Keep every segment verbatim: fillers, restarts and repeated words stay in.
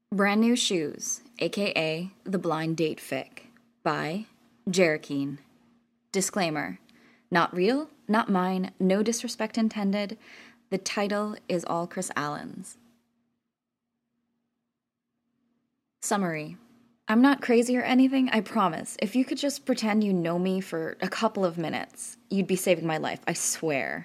Brand New Shoes, aka The Blind Date Fic, by Jerikeen. Disclaimer: not real, not mine, no disrespect intended. The title is all Chris Allen's. Summary: I'm not crazy or anything, I promise. If you could just pretend you know me for a couple of minutes, you'd be saving my life, I swear.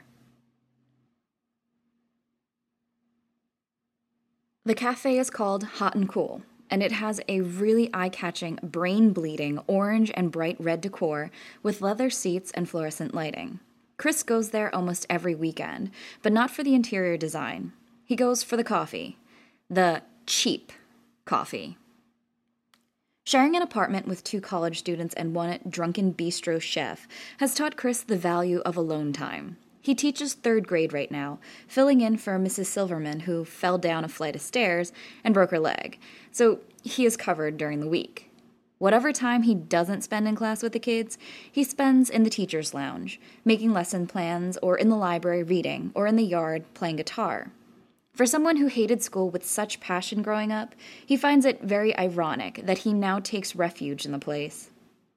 The cafe is called Hot and Cool, and it has a really eye-catching, brain-bleeding orange and bright red decor with leather seats and fluorescent lighting. Chris goes there almost every weekend, but not for the interior design. He goes for the coffee. The cheap coffee. Sharing an apartment with two college students and one drunken bistro chef has taught Chris the value of alone time. He teaches third grade right now, filling in for Missus Silverman, who fell down a flight of stairs and broke her leg, so he is covered during the week. Whatever time he doesn't spend in class with the kids, he spends in the teacher's lounge, making lesson plans, or in the library reading, or in the yard playing guitar. For someone who hated school with such passion growing up, he finds it very ironic that he now takes refuge in the place.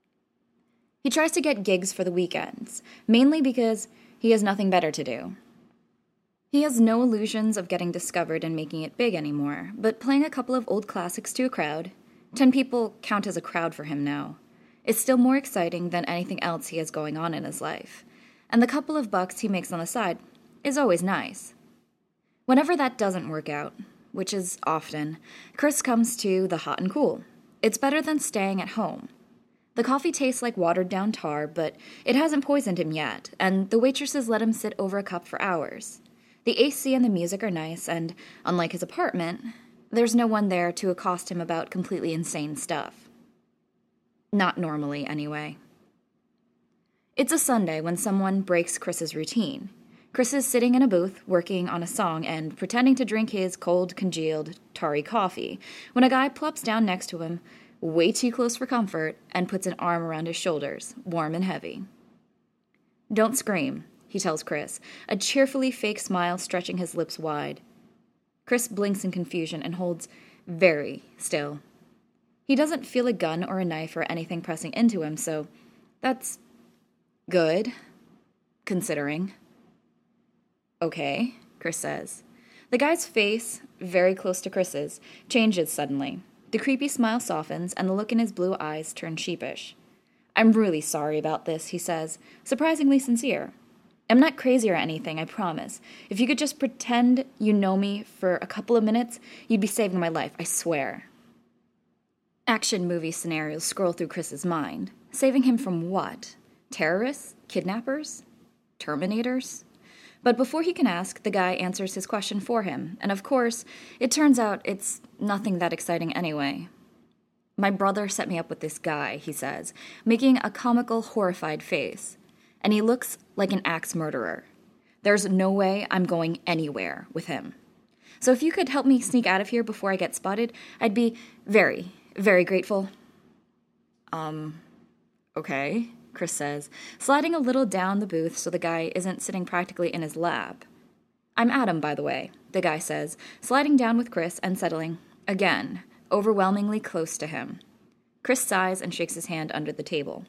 He tries to get gigs for the weekends, mainly because he has nothing better to do. He has no illusions of getting discovered and making it big anymore, but playing a couple of old classics to a crowd, ten people count as a crowd for him now, is still more exciting than anything else he has going on in his life. And the couple of bucks he makes on the side is always nice. Whenever that doesn't work out, which is often, Chris comes to the Hot and Cool. It's better than staying at home. The coffee tastes like watered-down tar, but it hasn't poisoned him yet, and the waitresses let him sit over a cup for hours. The A C and the music are nice, and, unlike his apartment, there's no one there to accost him about completely insane stuff. Not normally, anyway. It's a Sunday when someone breaks Chris's routine. Chris is sitting in a booth, working on a song and pretending to drink his cold, congealed, tarry coffee, when a guy plops down next to him, way too close for comfort, and puts an arm around his shoulders, warm and heavy. "Don't scream," he tells Chris, a cheerfully fake smile stretching his lips wide. Chris blinks in confusion and holds very still. He doesn't feel a gun or a knife or anything pressing into him, so that's good, considering. "Okay," Chris says. The guy's face, very close to Chris's, changes suddenly. The creepy smile softens, and the look in his blue eyes turns sheepish. "I'm really sorry about this," he says, surprisingly sincere. "I'm not crazy or anything, I promise. If you could just pretend you know me for a couple of minutes, you'd be saving my life, I swear." Action movie scenarios scroll through Chris's mind. Saving him from what? Terrorists? Kidnappers? Terminators? But before he can ask, the guy answers his question for him, and of course, it turns out it's nothing that exciting anyway. "My brother set me up with this guy," he says, making a comical, horrified face, "and he looks like an axe murderer. There's no way I'm going anywhere with him. So if you could help me sneak out of here before I get spotted, I'd be very, very grateful." Um, okay, Chris says, sliding a little down the booth so the guy isn't sitting practically in his lap. "I'm Adam, by the way," the guy says, sliding down with Chris and settling, again, overwhelmingly close to him. Chris sighs and shakes his hand under the table.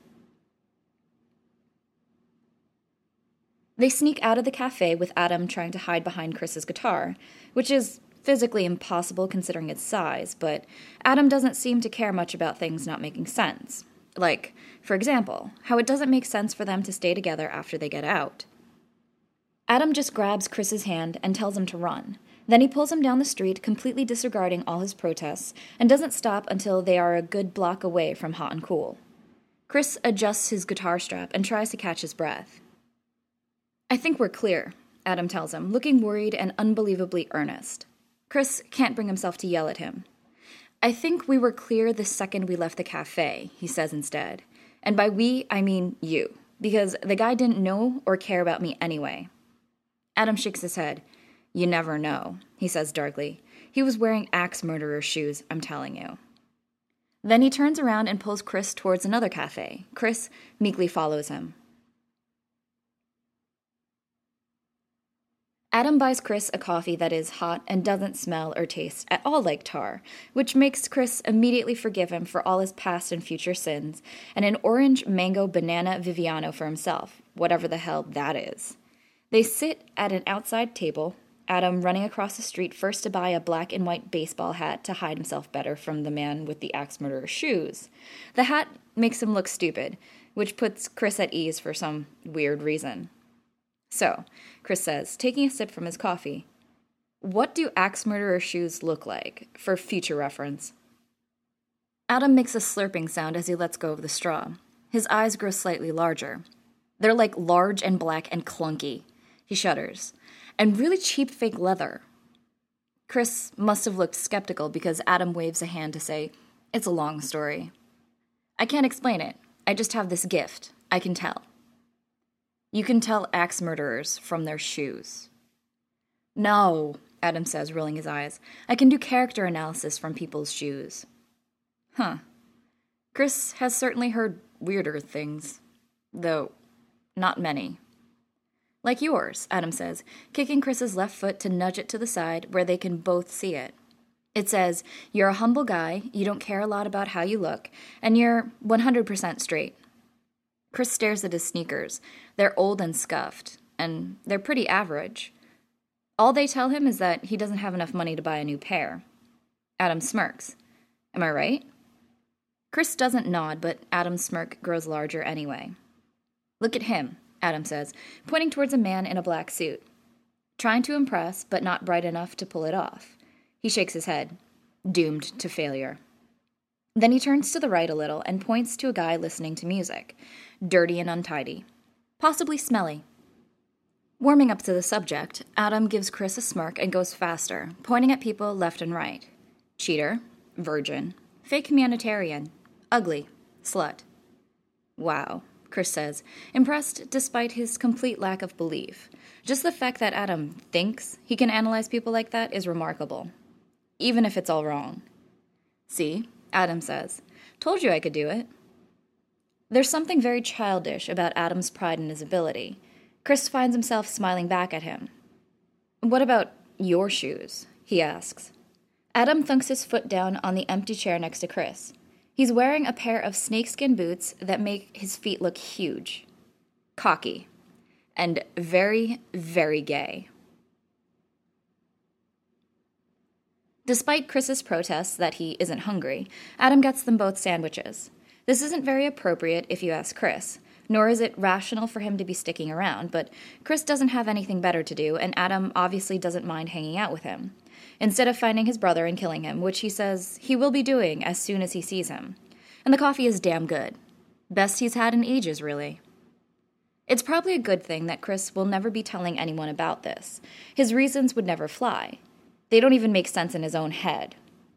They sneak out of the cafe with Adam trying to hide behind Chris's guitar, which is physically impossible considering its size, but Adam doesn't seem to care much about things not making sense. Like, for example, how it doesn't make sense for them to stay together after they get out. Adam just grabs Chris's hand and tells him to run. Then he pulls him down the street, completely disregarding all his protests, and doesn't stop until they are a good block away from Hot and Cool. Chris adjusts his guitar strap and tries to catch his breath. "I think we're clear," Adam tells him, looking worried and unbelievably earnest. Chris can't bring himself to yell at him. "I think we were clear the second we left the cafe," he says instead. "And by we, I mean you, because the guy didn't know or care about me anyway." Adam shakes his head. "You never know," he says darkly. "He was wearing axe murderer shoes, I'm telling you." Then he turns around and pulls Chris towards another cafe. Chris meekly follows him. Adam buys Chris a coffee that is hot and doesn't smell or taste at all like tar, which makes Chris immediately forgive him for all his past and future sins, and an orange mango banana Viviano for himself, whatever the hell that is. They sit at an outside table, Adam running across the street first to buy a black and white baseball hat to hide himself better from the man with the axe murderer's shoes. The hat makes him look stupid, which puts Chris at ease for some weird reason. So, Chris says, taking a sip from his coffee, "What do axe murderer shoes look like, for future reference?" Adam makes a slurping sound as he lets go of the straw. His eyes grow slightly larger. They're like large and black and clunky. He shudders. And really cheap fake leather. Chris must have looked skeptical because Adam waves a hand to say, "It's a long story. I can't explain it. I just have this gift. I can tell." "You can tell axe murderers from their shoes." "No," Adam says, rolling his eyes. "I can do character analysis from people's shoes." Huh. Chris has certainly heard weirder things. Though, not many. "Like yours," Adam says, kicking Chris's left foot to nudge it to the side where they can both see it. It says, "You're a humble guy, you don't care a lot about how you look, and you're one hundred percent straight." Chris stares at his sneakers. They're old and scuffed, and they're pretty average. All they tell him is that he doesn't have enough money to buy a new pair. Adam smirks. "Am I right?" Chris doesn't nod, but Adam's smirk grows larger anyway. "Look at him," Adam says, pointing towards a man in a black suit. Trying to impress, but not bright enough to pull it off. He shakes his head, doomed to failure. Then he turns to the right a little and points to a guy listening to music, dirty and untidy, possibly smelly. Warming up to the subject, Adam gives Chris a smirk and goes faster, pointing at people left and right. Cheater, virgin, fake humanitarian, ugly, slut. "Wow," Chris says, impressed despite his complete lack of belief. Just the fact that Adam thinks he can analyze people like that is remarkable, even if it's all wrong. "See," Adam says, "told you I could do it." There's something very childish about Adam's pride in his ability. Chris finds himself smiling back at him. "What about your shoes?" he asks. Adam thunks his foot down on the empty chair next to Chris. He's wearing a pair of snakeskin boots that make his feet look huge, cocky, and very, very gay. Despite Chris's protests that he isn't hungry, Adam gets them both sandwiches. This isn't very appropriate if you ask Chris, nor is it rational for him to be sticking around, but Chris doesn't have anything better to do, and Adam obviously doesn't mind hanging out with him, instead of finding his brother and killing him, which he says he will be doing as soon as he sees him. And the coffee is damn good. Best he's had in ages, really. It's probably a good thing that Chris will never be telling anyone about this. His reasons would never fly. They don't even make sense in his own head.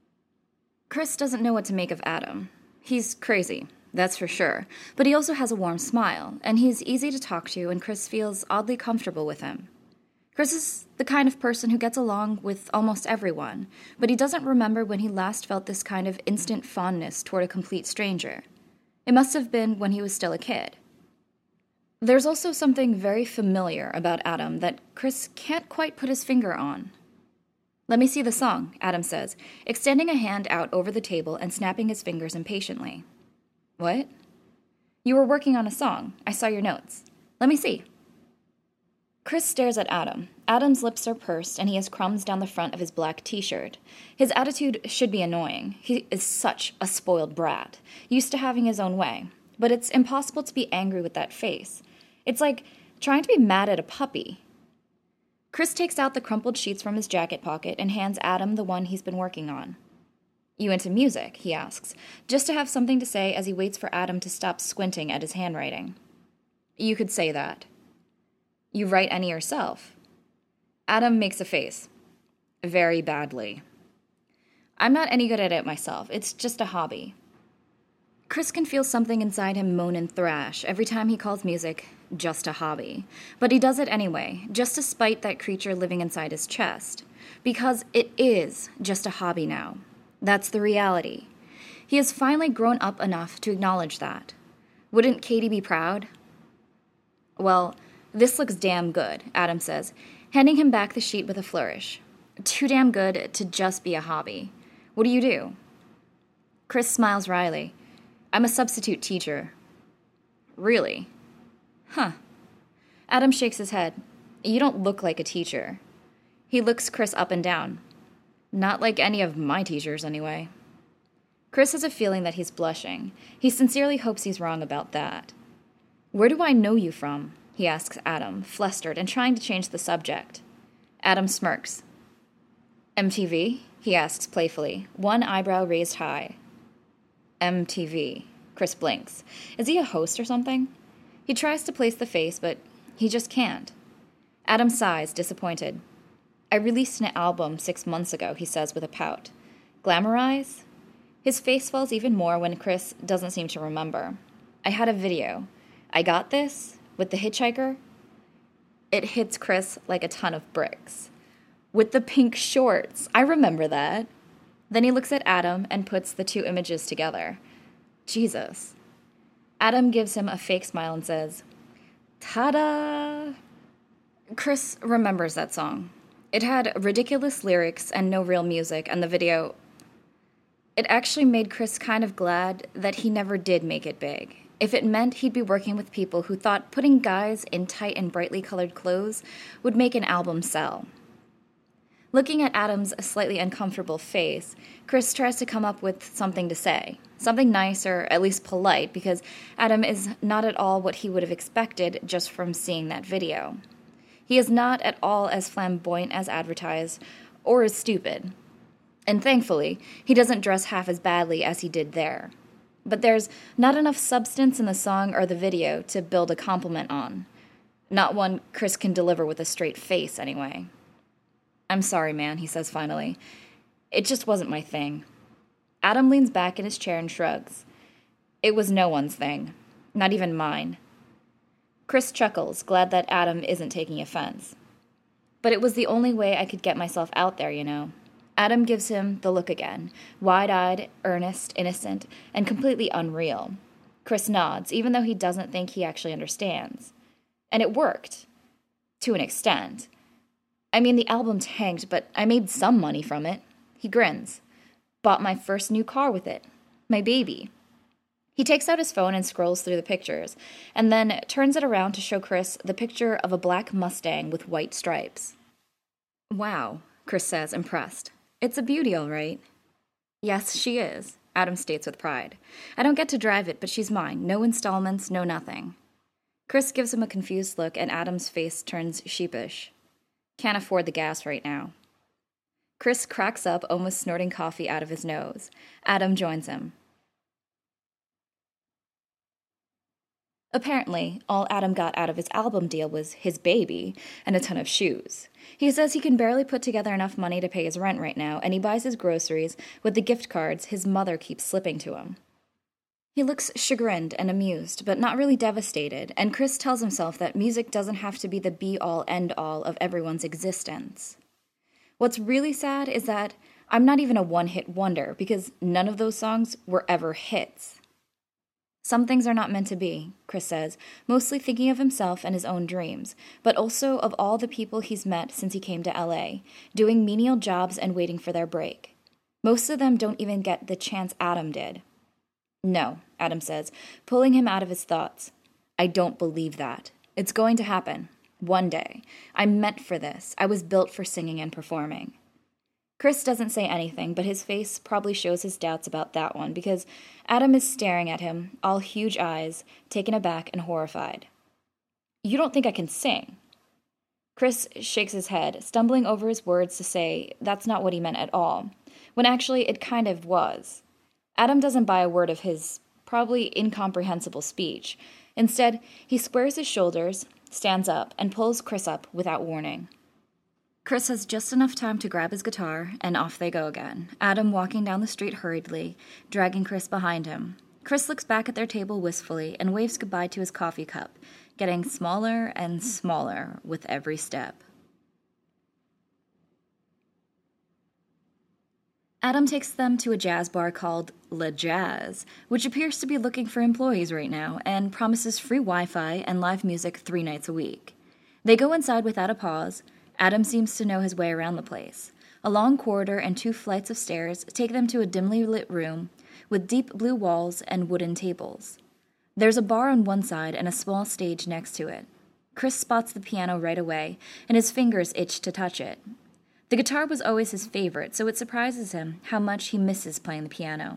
Chris doesn't know what to make of Adam. He's crazy, that's for sure, but he also has a warm smile, and he's easy to talk to, and Chris feels oddly comfortable with him. Chris is the kind of person who gets along with almost everyone, but he doesn't remember when he last felt this kind of instant fondness toward a complete stranger. It must have been when he was still a kid. There's also something very familiar about Adam that Chris can't quite put his finger on. "Let me see the song," Adam says, extending a hand out over the table and snapping his fingers impatiently. "What?" "You were working on a song. I saw your notes. Let me see." Chris stares at Adam. Adam's lips are pursed, and he has crumbs down the front of his black t-shirt. His attitude should be annoying. He is such a spoiled brat, used to having his own way. But it's impossible to be angry with that face. It's like trying to be mad at a puppy. Chris takes out the crumpled sheets from his jacket pocket and hands Adam the one he's been working on. "You into music?" he asks, just to have something to say as he waits for Adam to stop squinting at his handwriting. "You could say that." "You write any yourself?" Adam makes a face. "Very badly." "I'm not any good at it myself. It's just a hobby." Chris can feel something inside him moan and thrash every time he calls music just a hobby. But he does it anyway, just to spite that creature living inside his chest. Because it is just a hobby now. That's the reality. He has finally grown up enough to acknowledge that. Wouldn't Katie be proud? "Well, this looks damn good," Adam says, handing him back the sheet with a flourish. Too damn good to just be a hobby. What do you do? Chris smiles wryly. I'm a substitute teacher. Really? Huh. Adam shakes his head. You don't look like a teacher. He looks Chris up and down. Not like any of my teachers, anyway. Chris has a feeling that he's blushing. He sincerely hopes he's wrong about that. Where do I know you from? He asks Adam, flustered and trying to change the subject. Adam smirks. M T V? He asks playfully, one eyebrow raised high. M T V. Chris blinks. Is he a host or something? He tries to place the face, but he just can't. Adam sighs, disappointed. I released an album six months ago, he says with a pout. Glamorize? His face falls even more when Chris doesn't seem to remember. I had a video. I got this? With the hitchhiker? It hits Chris like a ton of bricks. With the pink shorts. I remember that. Then he looks at Adam and puts the two images together. Jesus. Adam gives him a fake smile and says, Ta-da! Chris remembers that song. It had ridiculous lyrics and no real music, and the video... It actually made Chris kind of glad that he never did make it big. If it meant he'd be working with people who thought putting guys in tight and brightly colored clothes would make an album sell. Looking at Adam's slightly uncomfortable face, Chris tries to come up with something to say. Something nice or at least polite, because Adam is not at all what he would have expected just from seeing that video. He is not at all as flamboyant as advertised, or as stupid. And thankfully, he doesn't dress half as badly as he did there. But there's not enough substance in the song or the video to build a compliment on. Not one Chris can deliver with a straight face, anyway. I'm sorry, man, he says finally. It just wasn't my thing. Adam leans back in his chair and shrugs. It was no one's thing. Not even mine. Chris chuckles, glad that Adam isn't taking offense. But it was the only way I could get myself out there, you know. Adam gives him the look again, wide-eyed, earnest, innocent, and completely unreal. Chris nods, even though he doesn't think he actually understands. And it worked. To an extent. I mean, the album tanked, but I made some money from it. He grins. Bought my first new car with it. My baby. He takes out his phone and scrolls through the pictures, and then turns it around to show Chris the picture of a black Mustang with white stripes. Wow, Chris says, impressed. It's a beauty, all right. Yes, she is, Adam states with pride. I don't get to drive it, but she's mine. No installments, no nothing. Chris gives him a confused look, and Adam's face turns sheepish. Can't afford the gas right now. Chris cracks up, almost snorting coffee out of his nose. Adam joins him. Apparently, all Adam got out of his album deal was his baby and a ton of shoes. He says he can barely put together enough money to pay his rent right now, and he buys his groceries with the gift cards his mother keeps slipping to him. He looks chagrined and amused, but not really devastated, and Chris tells himself that music doesn't have to be the be-all, end-all of everyone's existence. What's really sad is that I'm not even a one-hit wonder, because none of those songs were ever hits. Some things are not meant to be, Chris says, mostly thinking of himself and his own dreams, but also of all the people he's met since he came to L A, doing menial jobs and waiting for their break. Most of them don't even get the chance Adam did. No, Adam says, pulling him out of his thoughts. I don't believe that. It's going to happen. One day. I'm meant for this. I was built for singing and performing. Chris doesn't say anything, but his face probably shows his doubts about that one, because Adam is staring at him, all huge eyes, taken aback and horrified. You don't think I can sing? Chris shakes his head, stumbling over his words to say that's not what he meant at all, when actually it kind of was. Adam doesn't buy a word of his probably incomprehensible speech. Instead, he squares his shoulders, stands up, and pulls Chris up without warning. Chris has just enough time to grab his guitar, and off they go again, Adam walking down the street hurriedly, dragging Chris behind him. Chris looks back at their table wistfully and waves goodbye to his coffee cup, getting smaller and smaller with every step. Adam takes them to a jazz bar called La Jazz, which appears to be looking for employees right now, and promises free Wi-Fi and live music three nights a week. They go inside without a pause. Adam seems to know his way around the place. A long corridor and two flights of stairs take them to a dimly lit room with deep blue walls and wooden tables. There's a bar on one side and a small stage next to it. Chris spots the piano right away, and his fingers itch to touch it. The guitar was always his favorite, so it surprises him how much he misses playing the piano.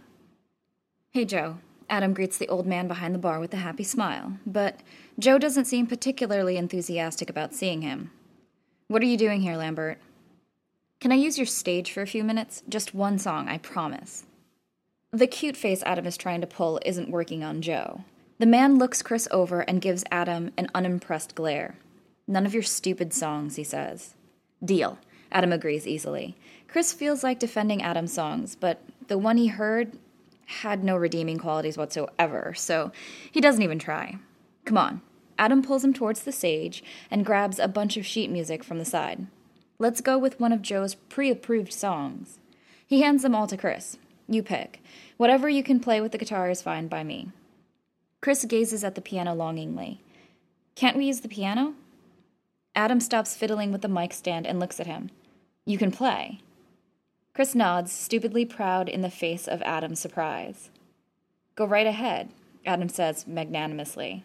"Hey, Joe." Adam greets the old man behind the bar with a happy smile, but Joe doesn't seem particularly enthusiastic about seeing him. "What are you doing here, Lambert?" "Can I use your stage for a few minutes? Just one song, I promise." The cute face Adam is trying to pull isn't working on Joe. The man looks Chris over and gives Adam an unimpressed glare. "None of your stupid songs," he says. "Deal." Adam agrees easily. Chris feels like defending Adam's songs, but the one he heard had no redeeming qualities whatsoever, so he doesn't even try. "Come on." Adam pulls him towards the stage and grabs a bunch of sheet music from the side. "Let's go with one of Joe's pre-approved songs." He hands them all to Chris. "You pick. Whatever you can play with the guitar is fine by me." Chris gazes at the piano longingly. "Can't we use the piano?" Adam stops fiddling with the mic stand and looks at him. "You can play." Chris nods, stupidly proud in the face of Adam's surprise. "Go right ahead," Adam says magnanimously.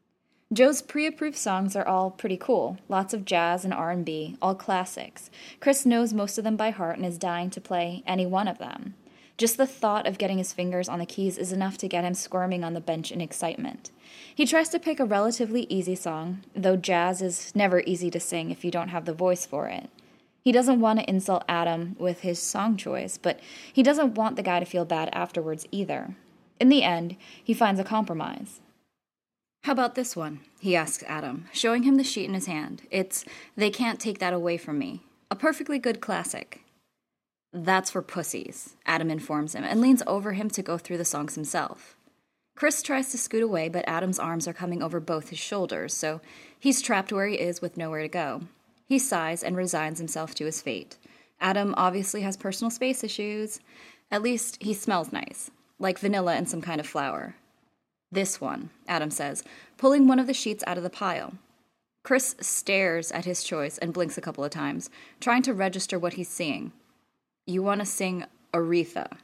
Joe's pre-approved songs are all pretty cool. Lots of jazz and R and B, all classics. Chris knows most of them by heart and is dying to play any one of them. Just the thought of getting his fingers on the keys is enough to get him squirming on the bench in excitement. He tries to pick a relatively easy song, though jazz is never easy to sing if you don't have the voice for it. He doesn't want to insult Adam with his song choice, but he doesn't want the guy to feel bad afterwards either. In the end, he finds a compromise. "How about this one?" he asks Adam, showing him the sheet in his hand. It's "They Can't Take That Away From Me," a perfectly good classic. "That's for pussies," Adam informs him, and leans over him to go through the songs himself. Chris tries to scoot away, but Adam's arms are coming over both his shoulders, so he's trapped where he is with nowhere to go. He sighs and resigns himself to his fate. Adam obviously has personal space issues. At least he smells nice, like vanilla and some kind of flower. "This one," Adam says, pulling one of the sheets out of the pile. Chris stares at his choice and blinks a couple of times, trying to register what he's seeing. "You want to sing Aretha."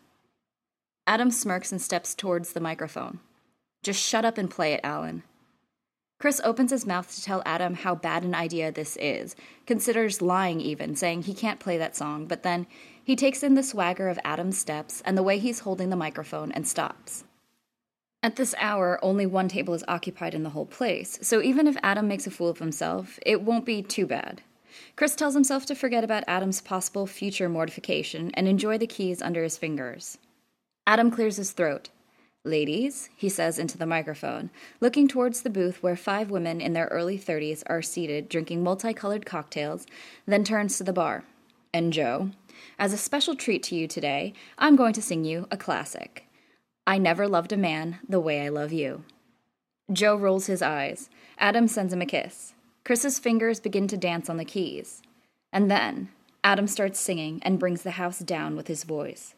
Adam smirks and steps towards the microphone. "Just shut up and play it, Alan." Chris opens his mouth to tell Adam how bad an idea this is, considers lying even, saying he can't play that song, but then he takes in the swagger of Adam's steps and the way he's holding the microphone and stops. At this hour, only one table is occupied in the whole place, so even if Adam makes a fool of himself, it won't be too bad. Chris tells himself to forget about Adam's possible future mortification and enjoy the keys under his fingers. Adam clears his throat. "Ladies," he says into the microphone, looking towards the booth where five women in their early thirties are seated drinking multicolored cocktails, then turns to the bar. "And Joe, as a special treat to you today, I'm going to sing you a classic. I Never Loved a Man the Way I Love You." Joe rolls his eyes. Adam sends him a kiss. Chris's fingers begin to dance on the keys. And then Adam starts singing and brings the house down with his voice.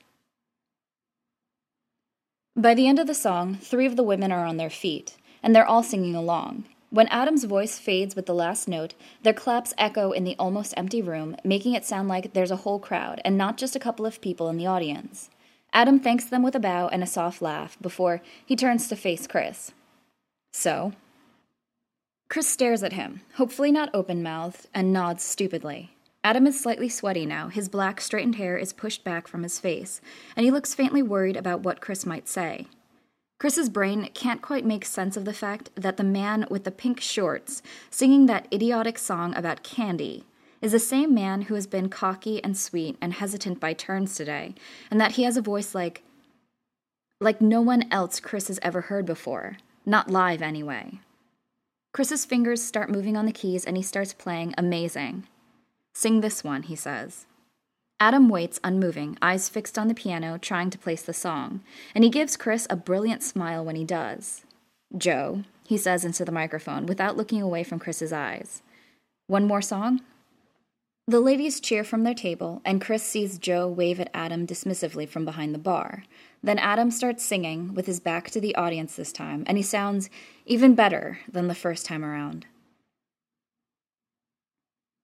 By the end of the song, three of the women are on their feet, and they're all singing along. When Adam's voice fades with the last note, their claps echo in the almost empty room, making it sound like there's a whole crowd and not just a couple of people in the audience. Adam thanks them with a bow and a soft laugh before he turns to face Chris. "So?" Chris stares at him, hopefully not open-mouthed, and nods stupidly. Adam is slightly sweaty now. His black, straightened hair is pushed back from his face, and he looks faintly worried about what Chris might say. Chris's brain can't quite make sense of the fact that the man with the pink shorts singing that idiotic song about candy is the same man who has been cocky and sweet and hesitant by turns today, and that he has a voice like... like no one else Chris has ever heard before. Not live, anyway. Chris's fingers start moving on the keys, and he starts playing Amazing. "Sing this one," he says. Adam waits, unmoving, eyes fixed on the piano, trying to place the song, and he gives Chris a brilliant smile when he does. "Joe," he says into the microphone, without looking away from Chris's eyes. "One more song?" The ladies cheer from their table, and Chris sees Joe wave at Adam dismissively from behind the bar. Then Adam starts singing, with his back to the audience this time, and he sounds even better than the first time around.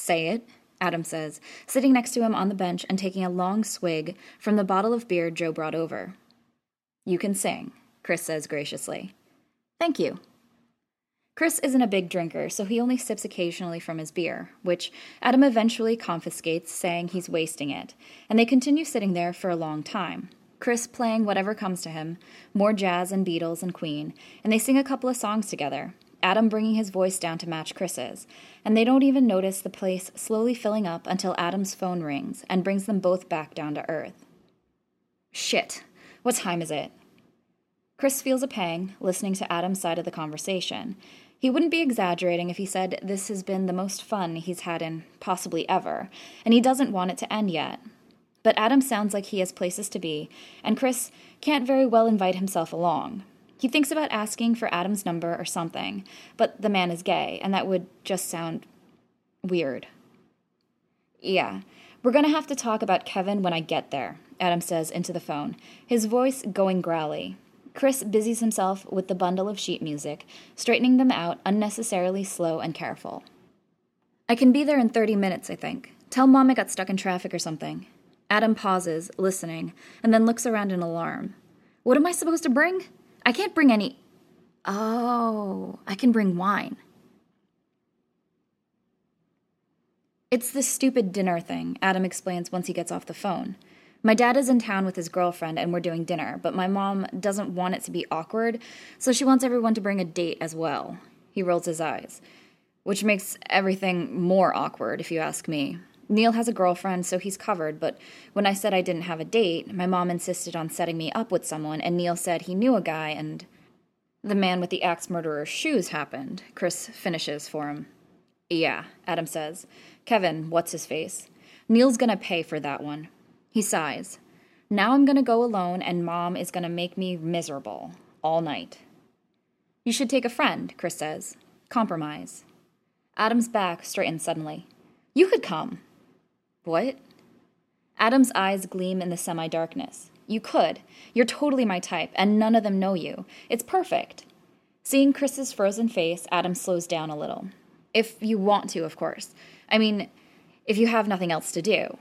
Say it, Adam says, sitting next to him on the bench and taking a long swig from the bottle of beer Joe brought over. You can sing, Chris says graciously. Thank you. Chris isn't a big drinker, so he only sips occasionally from his beer, which Adam eventually confiscates, saying he's wasting it, and they continue sitting there for a long time. Chris playing whatever comes to him, more jazz and Beatles and Queen, and they sing a couple of songs together, Adam bringing his voice down to match Chris's, and they don't even notice the place slowly filling up until Adam's phone rings and brings them both back down to earth. Shit, what time is it? Chris feels a pang, listening to Adam's side of the conversation. He wouldn't be exaggerating if he said this has been the most fun he's had in possibly ever, and he doesn't want it to end yet. But Adam sounds like he has places to be, and Chris can't very well invite himself along. He thinks about asking for Adam's number or something, but the man is gay, and that would just sound weird. Yeah, we're going to have to talk about Kevin when I get there, Adam says into the phone, his voice going growly. Chris busies himself with the bundle of sheet music, straightening them out unnecessarily slow and careful. I can be there in thirty minutes, I think. Tell Mom I got stuck in traffic or something. Adam pauses, listening, and then looks around in alarm. What am I supposed to bring? I can't bring any... Oh, I can bring wine. It's this stupid dinner thing, Adam explains once he gets off the phone. My dad is in town with his girlfriend and we're doing dinner, but my mom doesn't want it to be awkward, so she wants everyone to bring a date as well. He rolls his eyes, which makes everything more awkward, if you ask me. Neil has a girlfriend, so he's covered, but when I said I didn't have a date, my mom insisted on setting me up with someone, and Neil said he knew a guy, and the man with the axe murderer's shoes happened. Chris finishes for him. Yeah, Adam says. Kevin, what's his face? Neil's gonna pay for that one. He sighs. Now I'm gonna go alone, and Mom is gonna make me miserable. All night. You should take a friend, Chris says. Compromise. Adam's back straightens suddenly. You could come. What? Adam's eyes gleam in the semi-darkness. You could. You're totally my type, and none of them know you. It's perfect. Seeing Chris's frozen face, Adam slows down a little. If you want to, of course. I mean, if you have nothing else to do.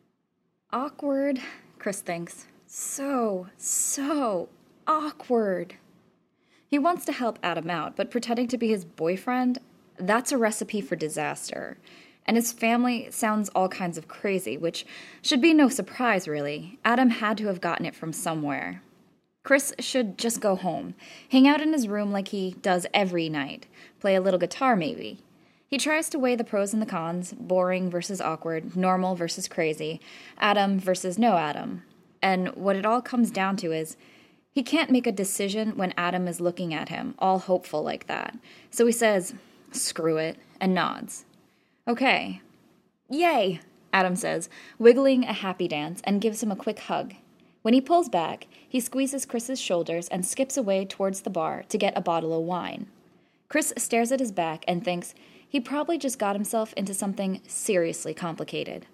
Awkward, Chris thinks. So, so awkward. He wants to help Adam out, but pretending to be his boyfriend, that's a recipe for disaster. And his family sounds all kinds of crazy, which should be no surprise, really. Adam had to have gotten it from somewhere. Chris should just go home, hang out in his room like he does every night, play a little guitar maybe. He tries to weigh the pros and the cons, boring versus awkward, normal versus crazy, Adam versus no Adam. And what it all comes down to is he can't make a decision when Adam is looking at him, all hopeful like that. So he says, screw it, and nods. Okay. Yay, Adam says, wiggling a happy dance, and gives him a quick hug. When he pulls back, he squeezes Chris's shoulders and skips away towards the bar to get a bottle of wine. Chris stares at his back and thinks he probably just got himself into something seriously complicated.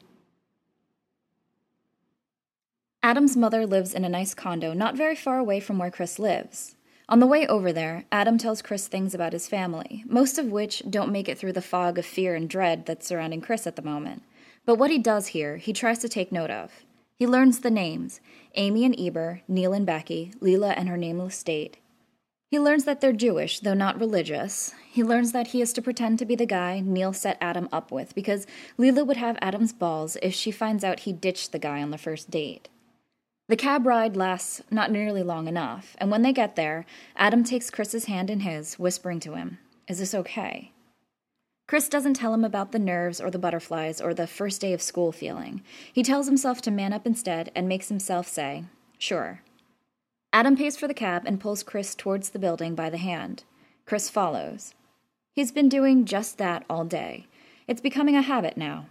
Adam's mother lives in a nice condo not very far away from where Chris lives. On the way over there, Adam tells Chris things about his family, most of which don't make it through the fog of fear and dread that's surrounding Chris at the moment. But what he does hear, he tries to take note of. He learns the names, Amy and Eber, Neil and Becky, Leela and her nameless date. He learns that they're Jewish, though not religious. He learns that he is to pretend to be the guy Neil set Adam up with, because Leela would have Adam's balls if she finds out he ditched the guy on the first date. The cab ride lasts not nearly long enough, and when they get there, Adam takes Chris's hand in his, whispering to him, "Is this okay?" Chris doesn't tell him about the nerves or the butterflies or the first day of school feeling. He tells himself to man up instead and makes himself say, "Sure." Adam pays for the cab and pulls Chris towards the building by the hand. Chris follows. He's been doing just that all day. It's becoming a habit now.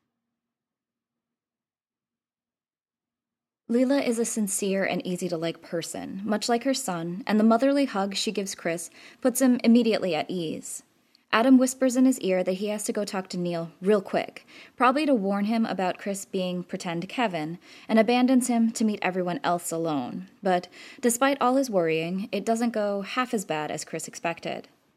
Leela is a sincere and easy-to-like person, much like her son, and the motherly hug she gives Chris puts him immediately at ease. Adam whispers in his ear that he has to go talk to Neil real quick, probably to warn him about Chris being pretend Kevin, and abandons him to meet everyone else alone. But despite all his worrying, it doesn't go half as bad as Chris expected.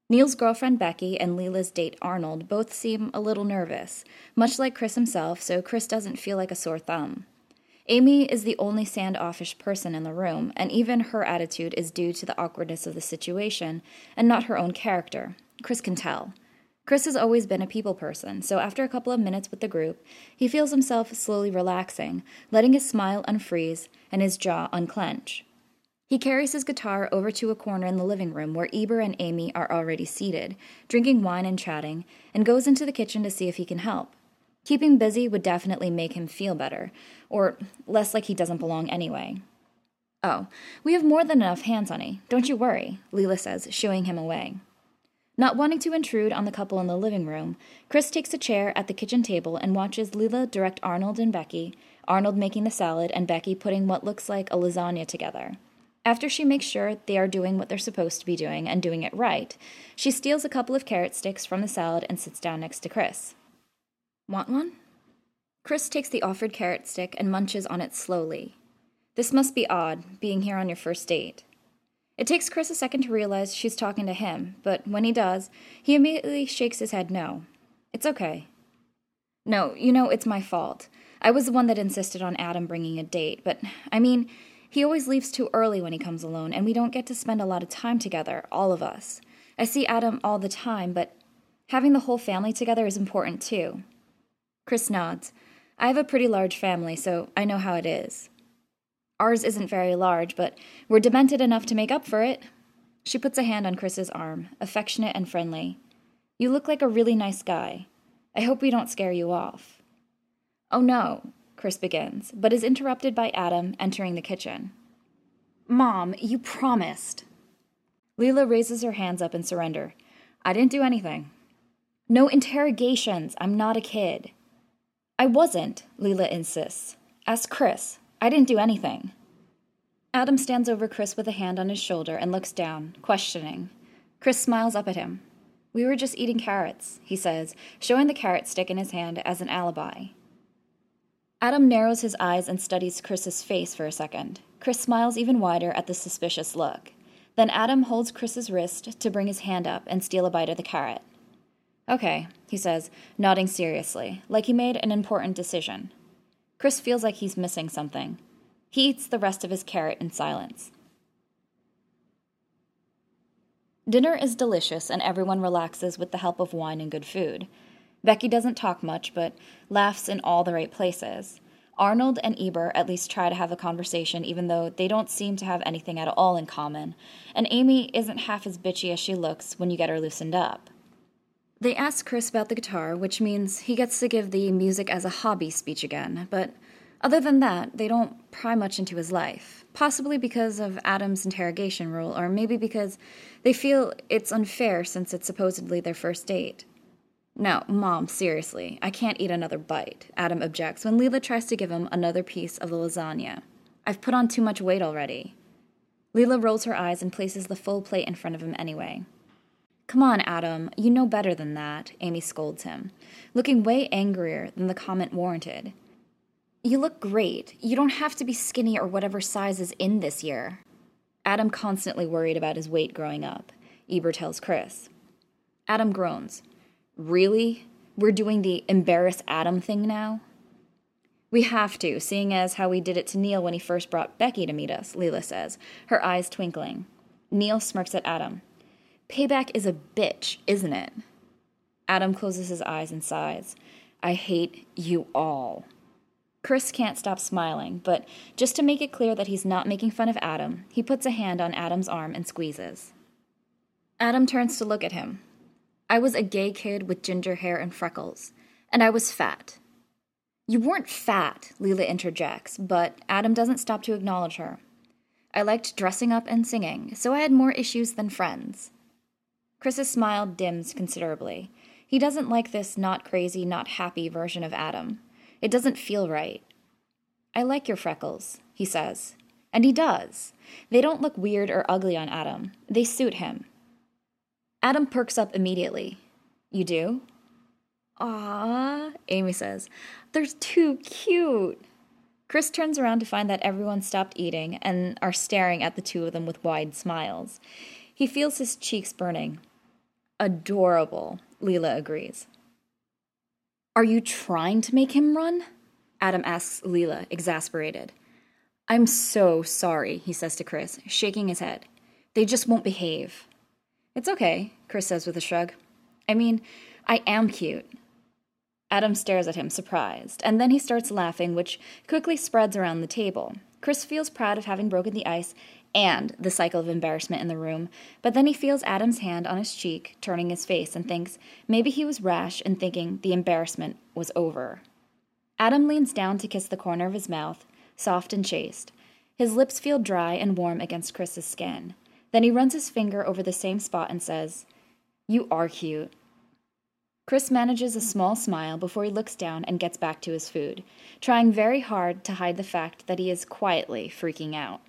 Neil's girlfriend Becky and Leela's date Arnold both seem a little nervous, much like Chris himself, so Chris doesn't feel like a sore thumb. Amy is the only standoffish person in the room, and even her attitude is due to the awkwardness of the situation and not her own character. Chris can tell. Chris has always been a people person, so after a couple of minutes with the group, he feels himself slowly relaxing, letting his smile unfreeze and his jaw unclench. He carries his guitar over to a corner in the living room where Eber and Amy are already seated, drinking wine and chatting, and goes into the kitchen to see if he can help. Keeping busy would definitely make him feel better, or less like he doesn't belong anyway. "Oh, we have more than enough hands, honey. Don't you worry," Leela says, shooing him away. Not wanting to intrude on the couple in the living room, Chris takes a chair at the kitchen table and watches Leela direct Arnold and Becky, Arnold making the salad and Becky putting what looks like a lasagna together. After she makes sure they are doing what they're supposed to be doing and doing it right, she steals a couple of carrot sticks from the salad and sits down next to Chris. "Want one?" Chris takes the offered carrot stick and munches on it slowly. This must be odd, being here on your first date. It takes Chris a second to realize she's talking to him, but when he does, he immediately shakes his head no. "It's okay." "No, you know, it's my fault. I was the one that insisted on Adam bringing a date, but, I mean, he always leaves too early when he comes alone, and we don't get to spend a lot of time together, all of us. I see Adam all the time, but having the whole family together is important too." Chris nods. "I have a pretty large family, so I know how it is." "Ours isn't very large, but we're demented enough to make up for it." She puts a hand on Chris's arm, affectionate and friendly. "You look like a really nice guy. I hope we don't scare you off." "Oh no," Chris begins, but is interrupted by Adam entering the kitchen. "Mom, you promised." Leela raises her hands up in surrender. "I didn't do anything." "No interrogations. I'm not a kid." "I wasn't," Leela insists. "Ask Chris. I didn't do anything." Adam stands over Chris with a hand on his shoulder and looks down, questioning. Chris smiles up at him. "We were just eating carrots," he says, showing the carrot stick in his hand as an alibi. Adam narrows his eyes and studies Chris's face for a second. Chris smiles even wider at the suspicious look. Then Adam holds Chris's wrist to bring his hand up and steal a bite of the carrot. "Okay," he says, nodding seriously, like he made an important decision. Chris feels like he's missing something. He eats the rest of his carrot in silence. Dinner is delicious and everyone relaxes with the help of wine and good food. Becky doesn't talk much, but laughs in all the right places. Arnold and Eber at least try to have a conversation even though they don't seem to have anything at all in common, and Amy isn't half as bitchy as she looks when you get her loosened up. They ask Chris about the guitar, which means he gets to give the music as a hobby speech again, but other than that, they don't pry much into his life, possibly because of Adam's interrogation rule, or maybe because they feel it's unfair since it's supposedly their first date. "No, Mom, seriously, I can't eat another bite," Adam objects when Leela tries to give him another piece of the lasagna. "I've put on too much weight already." Leela rolls her eyes and places the full plate in front of him anyway. "Come on, Adam, you know better than that," Amy scolds him, looking way angrier than the comment warranted. "You look great. You don't have to be skinny or whatever size is in this year." Adam constantly worried about his weight growing up, Eber tells Chris. Adam groans. "Really? We're doing the embarrass Adam thing now?" "We have to, seeing as how we did it to Neil when he first brought Becky to meet us," Leela says, her eyes twinkling. Neil smirks at Adam. "Payback is a bitch, isn't it?" Adam closes his eyes and sighs. "I hate you all." Chris can't stop smiling, but just to make it clear that he's not making fun of Adam, he puts a hand on Adam's arm and squeezes. Adam turns to look at him. "I was a gay kid with ginger hair and freckles, and I was fat." "You weren't fat," Leela interjects, but Adam doesn't stop to acknowledge her. "I liked dressing up and singing, so I had more issues than friends." Chris's smile dims considerably. He doesn't like this not crazy, not happy version of Adam. It doesn't feel right. "I like your freckles," he says. And he does. They don't look weird or ugly on Adam. They suit him. Adam perks up immediately. "You do?" "Aww," Amy says. "They're too cute." Chris turns around to find that everyone stopped eating and are staring at the two of them with wide smiles. He feels his cheeks burning. Adorable, Leela agrees. Are you trying to make him run? Adam asks Leela, exasperated. I'm so sorry, he says to Chris, shaking his head. They just won't behave. It's okay, Chris says with a shrug. I mean, I am cute. Adam stares at him, surprised, and then he starts laughing, which quickly spreads around the table. Chris feels proud of having broken the ice and the cycle of embarrassment in the room, but then he feels Adam's hand on his cheek, turning his face, and thinks maybe he was rash in thinking the embarrassment was over. Adam leans down to kiss the corner of his mouth, soft and chaste. His lips feel dry and warm against Chris's skin. Then he runs his finger over the same spot and says, You are cute. Chris manages a small smile before he looks down and gets back to his food, trying very hard to hide the fact that he is quietly freaking out.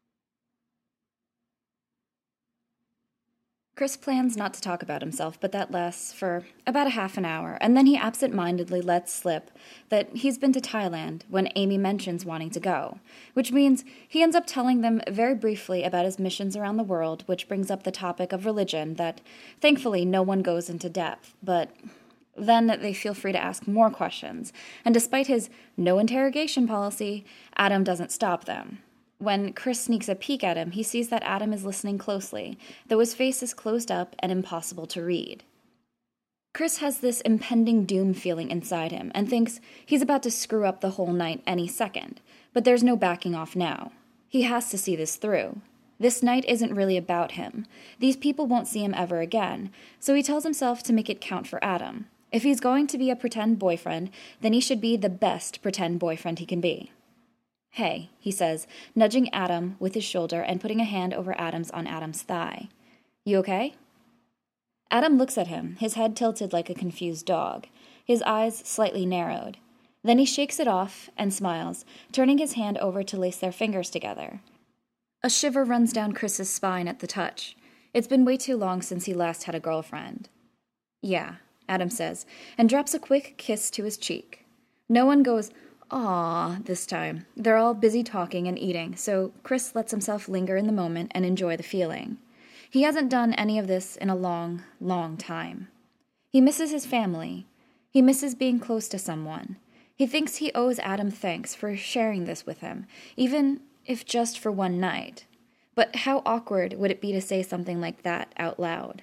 Chris plans not to talk about himself, but that lasts for about a half an hour, and then he absent-mindedly lets slip that he's been to Thailand when Amy mentions wanting to go, which means he ends up telling them very briefly about his missions around the world, which brings up the topic of religion that, thankfully, no one goes into depth, but then they feel free to ask more questions, and despite his no interrogation policy, Adam doesn't stop them. When Chris sneaks a peek at him, he sees that Adam is listening closely, though his face is closed up and impossible to read. Chris has this impending doom feeling inside him and thinks he's about to screw up the whole night any second, but there's no backing off now. He has to see this through. This night isn't really about him. These people won't see him ever again, so he tells himself to make it count for Adam. If he's going to be a pretend boyfriend, then he should be the best pretend boyfriend he can be. Hey, he says, nudging Adam with his shoulder and putting a hand over Adam's on Adam's thigh. You okay? Adam looks at him, his head tilted like a confused dog, his eyes slightly narrowed. Then he shakes it off and smiles, turning his hand over to lace their fingers together. A shiver runs down Chris's spine at the touch. It's been way too long since he last had a girlfriend. Yeah, Adam says, and drops a quick kiss to his cheek. No one goes, "Aw," this time. They're all busy talking and eating, so Chris lets himself linger in the moment and enjoy the feeling. He hasn't done any of this in a long, long time. He misses his family. He misses being close to someone. He thinks he owes Adam thanks for sharing this with him, even if just for one night. But how awkward would it be to say something like that out loud?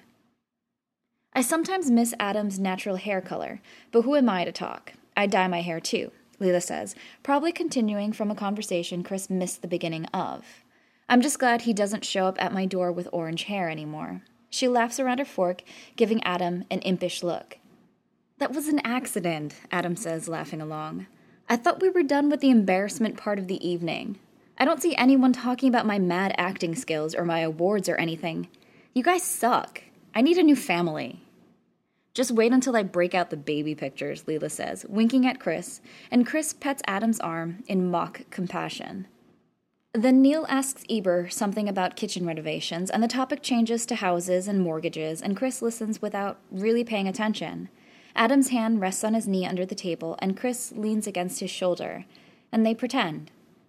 I sometimes miss Adam's natural hair color, but who am I to talk? I dye my hair too, Leela says, probably continuing from a conversation Chris missed the beginning of. I'm just glad he doesn't show up at my door with orange hair anymore. She laughs around her fork, giving Adam an impish look. That was an accident, Adam says, laughing along. I thought we were done with the embarrassment part of the evening. I don't see anyone talking about my mad acting skills or my awards or anything. You guys suck. I need a new family. Just wait until I break out the baby pictures, Leela says, winking at Chris, and Chris pets Adam's arm in mock compassion. Then Neil asks Eber something about kitchen renovations, and the topic changes to houses and mortgages, and Chris listens without really paying attention. Adam's hand rests on his knee under the table, and Chris leans against his shoulder, and they pretend.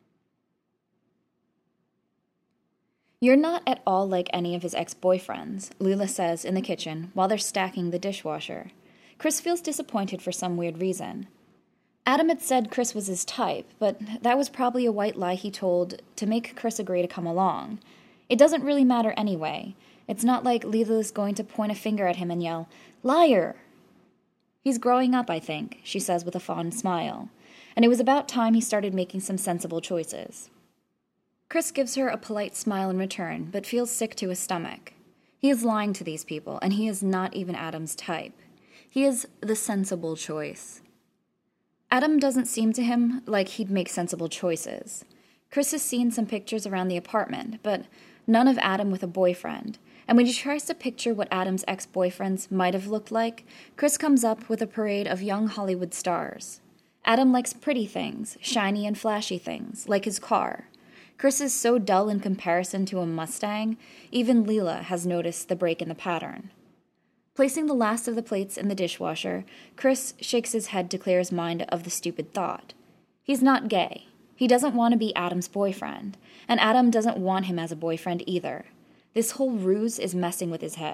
You're not at all like any of his ex-boyfriends, Leela says in the kitchen while they're stacking the dishwasher. Chris feels disappointed for some weird reason. Adam had said Chris was his type, but that was probably a white lie he told to make Chris agree to come along. It doesn't really matter anyway. It's not like Leela's going to point a finger at him and yell, "Liar!" He's growing up, I think, she says with a fond smile, and it was about time he started making some sensible choices. Chris gives her a polite smile in return, but feels sick to his stomach. He is lying to these people, and he is not even Adam's type. He is the sensible choice. Adam doesn't seem to him like he'd make sensible choices. Chris has seen some pictures around the apartment, but none of Adam with a boyfriend, and when he tries to picture what Adam's ex-boyfriends might have looked like, Chris comes up with a parade of young Hollywood stars. Adam likes pretty things, shiny and flashy things, like his car. Chris is so dull in comparison to a Mustang, even Leela has noticed the break in the pattern. Placing the last of the plates in the dishwasher, Chris shakes his head to clear his mind of the stupid thought. He's not gay. He doesn't want to be Adam's boyfriend, and Adam doesn't want him as a boyfriend either. This whole ruse is messing with his head.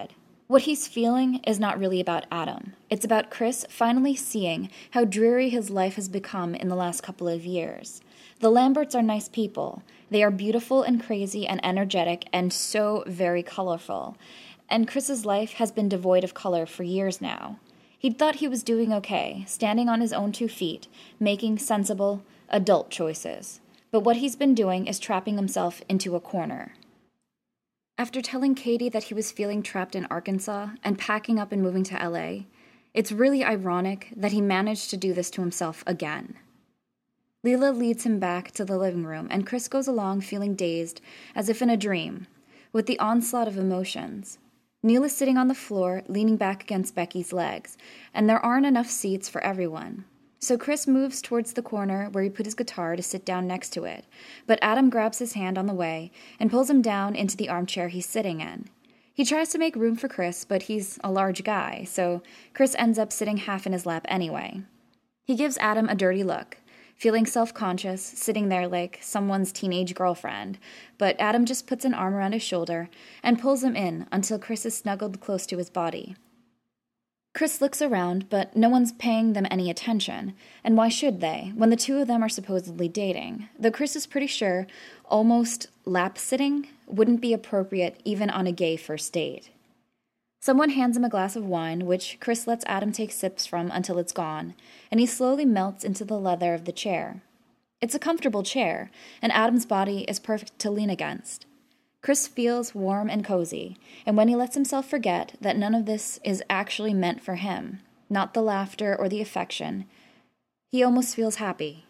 What he's feeling is not really about Adam. It's about Chris finally seeing how dreary his life has become in the last couple of years. The Lamberts are nice people. They are beautiful and crazy and energetic and so very colorful. And Chris's life has been devoid of color for years now. He'd thought he was doing okay, standing on his own two feet, making sensible, adult choices. But what he's been doing is trapping himself into a corner. After telling Katie that he was feeling trapped in Arkansas and packing up and moving to L A, it's really ironic that he managed to do this to himself again. Leela leads him back to the living room, and Chris goes along feeling dazed, as if in a dream, with the onslaught of emotions. Neil is sitting on the floor, leaning back against Becky's legs, and there aren't enough seats for everyone. So Chris moves towards the corner where he put his guitar to sit down next to it, but Adam grabs his hand on the way and pulls him down into the armchair he's sitting in. He tries to make room for Chris, but he's a large guy, so Chris ends up sitting half in his lap anyway. He gives Adam a dirty look, feeling self-conscious, sitting there like someone's teenage girlfriend, but Adam just puts an arm around his shoulder and pulls him in until Chris is snuggled close to his body. Chris looks around, but no one's paying them any attention, and why should they, when the two of them are supposedly dating? Though Chris is pretty sure almost lap-sitting wouldn't be appropriate even on a gay first date. Someone hands him a glass of wine, which Chris lets Adam take sips from until it's gone, and he slowly melts into the leather of the chair. It's a comfortable chair, and Adam's body is perfect to lean against. Chris feels warm and cozy, and when he lets himself forget that none of this is actually meant for him, not the laughter or the affection, he almost feels happy.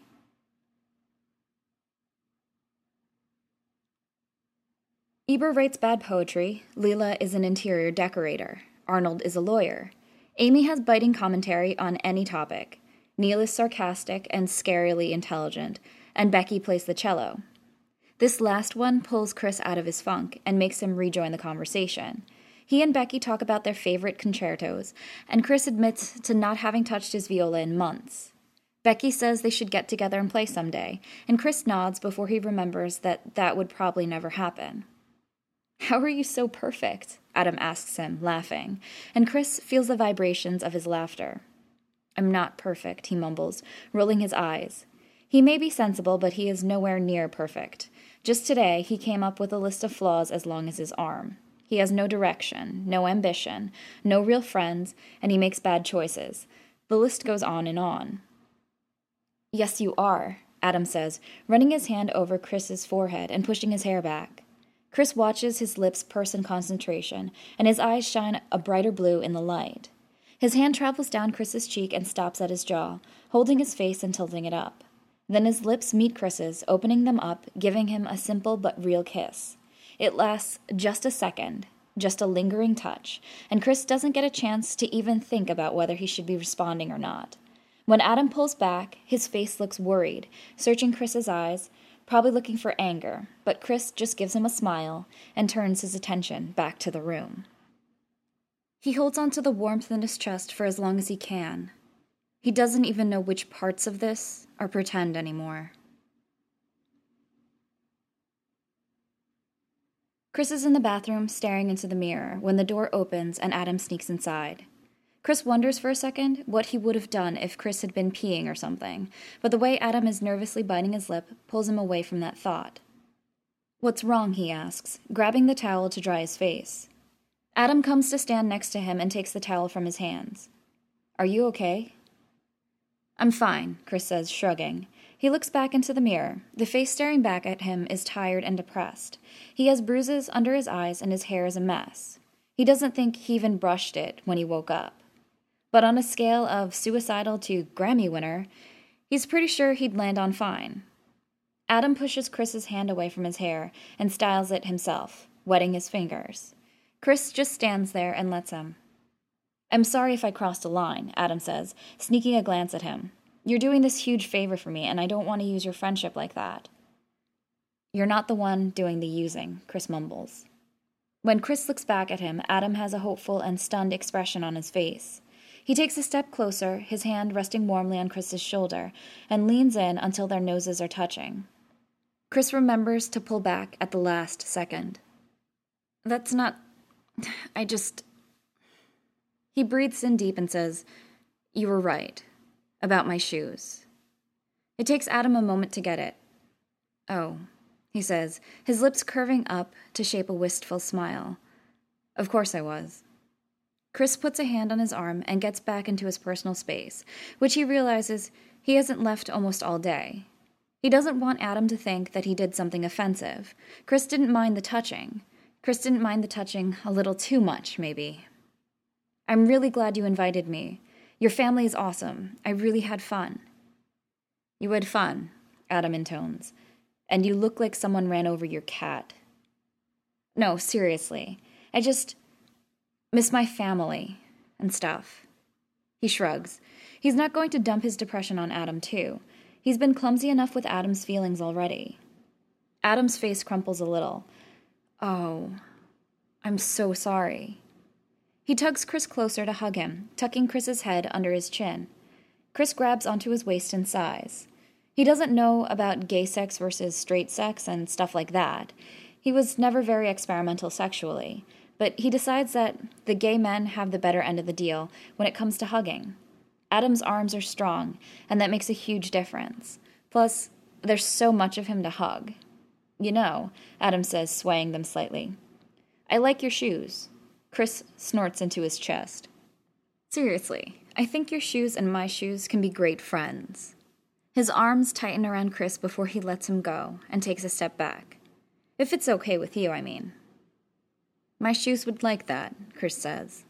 Eber writes bad poetry, Leela is an interior decorator, Arnold is a lawyer. Amy has biting commentary on any topic, Neil is sarcastic and scarily intelligent, and Becky plays the cello. This last one pulls Chris out of his funk and makes him rejoin the conversation. He and Becky talk about their favorite concertos, and Chris admits to not having touched his viola in months. Becky says they should get together and play someday, and Chris nods before he remembers that that would probably never happen. "How are you so perfect?" Adam asks him, laughing, and Chris feels the vibrations of his laughter. "I'm not perfect," he mumbles, rolling his eyes. He may be sensible, but he is nowhere near perfect. Just today, he came up with a list of flaws as long as his arm. He has no direction, no ambition, no real friends, and he makes bad choices. The list goes on and on. "Yes, you are," Adam says, running his hand over Chris's forehead and pushing his hair back. Chris watches his lips purse in concentration, and his eyes shine a brighter blue in the light. His hand travels down Chris's cheek and stops at his jaw, holding his face and tilting it up. Then his lips meet Chris's, opening them up, giving him a simple but real kiss. It lasts just a second, just a lingering touch, and Chris doesn't get a chance to even think about whether he should be responding or not. When Adam pulls back, his face looks worried, searching Chris's eyes, probably looking for anger, but Chris just gives him a smile and turns his attention back to the room. He holds on to the warmth in his chest for as long as he can. He doesn't even know which parts of this are pretend anymore. Chris is in the bathroom, staring into the mirror, when the door opens and Adam sneaks inside. Chris wonders for a second what he would have done if Chris had been peeing or something, but the way Adam is nervously biting his lip pulls him away from that thought. "What's wrong?" he asks, grabbing the towel to dry his face. Adam comes to stand next to him and takes the towel from his hands. "Are you okay?" "I'm fine," Chris says, shrugging. He looks back into the mirror. The face staring back at him is tired and depressed. He has bruises under his eyes and his hair is a mess. He doesn't think he even brushed it when he woke up. But on a scale of suicidal to Grammy winner, he's pretty sure he'd land on fine. Adam pushes Chris's hand away from his hair and styles it himself, wetting his fingers. Chris just stands there and lets him. "I'm sorry if I crossed a line," Adam says, sneaking a glance at him. "You're doing this huge favor for me, and I don't want to use your friendship like that." "You're not the one doing the using," Chris mumbles. When Chris looks back at him, Adam has a hopeful and stunned expression on his face. He takes a step closer, his hand resting warmly on Chris's shoulder, and leans in until their noses are touching. Chris remembers to pull back at the last second. "That's not... I just... He breathes in deep and says, "You were right. About my shoes." It takes Adam a moment to get it. "Oh," he says, his lips curving up to shape a wistful smile. "Of course I was." Chris puts a hand on his arm and gets back into his personal space, which he realizes he hasn't left almost all day. He doesn't want Adam to think that he did something offensive. Chris didn't mind the touching. Chris didn't mind the touching a little too much, maybe. "I'm really glad you invited me. Your family is awesome. I really had fun." "You had fun," Adam intones. "And you look like someone ran over your cat." "No, seriously. I just miss my family and stuff." He shrugs. He's not going to dump his depression on Adam, too. He's been clumsy enough with Adam's feelings already. Adam's face crumples a little. "Oh, I'm so sorry." He tugs Chris closer to hug him, tucking Chris's head under his chin. Chris grabs onto his waist and sighs. He doesn't know about gay sex versus straight sex and stuff like that. He was never very experimental sexually, but he decides that the gay men have the better end of the deal when it comes to hugging. Adam's arms are strong, and that makes a huge difference. Plus, there's so much of him to hug. "You know," Adam says, swaying them slightly, "I like your shoes." Chris snorts into his chest. "Seriously, I think your shoes and my shoes can be great friends." His arms tighten around Chris before he lets him go and takes a step back. "If it's okay with you, I mean." "My shoes would like that," Chris says.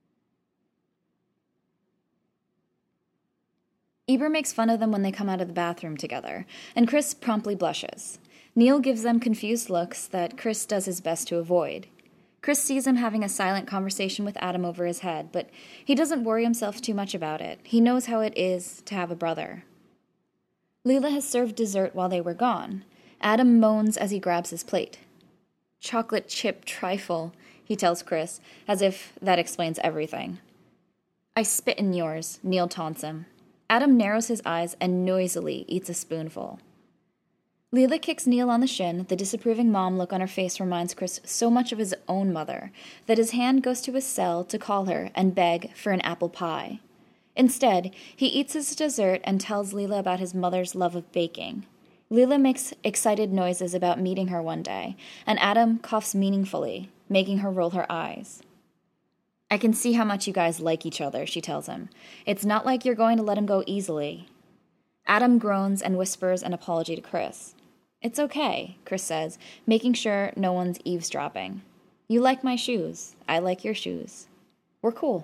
Eber makes fun of them when they come out of the bathroom together, and Chris promptly blushes. Neil gives them confused looks that Chris does his best to avoid. Chris sees him having a silent conversation with Adam over his head, but he doesn't worry himself too much about it. He knows how it is to have a brother. Leela has served dessert while they were gone. Adam moans as he grabs his plate. "Chocolate chip trifle," he tells Chris, as if that explains everything. "I spit in yours," Neil taunts him. Adam narrows his eyes and noisily eats a spoonful. Leela kicks Neil on the shin. The disapproving mom look on her face reminds Chris so much of his own mother that his hand goes to his cell to call her and beg for an apple pie. Instead, he eats his dessert and tells Leela about his mother's love of baking. Leela makes excited noises about meeting her one day, and Adam coughs meaningfully, making her roll her eyes. "I can see how much you guys like each other," she tells him. "It's not like you're going to let him go easily." Adam groans and whispers an apology to Chris. "It's okay," Chris says, making sure no one's eavesdropping. "You like my shoes. I like your shoes. We're cool."